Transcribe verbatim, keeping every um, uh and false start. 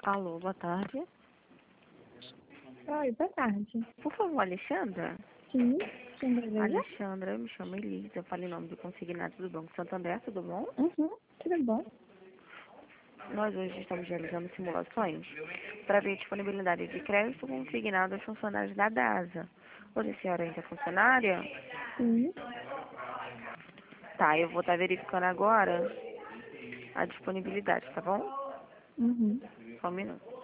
Alô, boa tarde. Oi, boa tarde. Por favor, Alexandra? Sim, quem deseja? Alexandra, eu me chamo Elisa, eu falo em nome do consignado do Banco Santander, tudo bom? Uhum, tudo bom? Nós hoje estamos realizando simulações para ver a disponibilidade de crédito consignado aos funcionários da DASA. Hoje a senhora ainda é funcionária? Sim. Tá, eu vou estar verificando agora a disponibilidade, tá bom? Uhum. Só um minuto.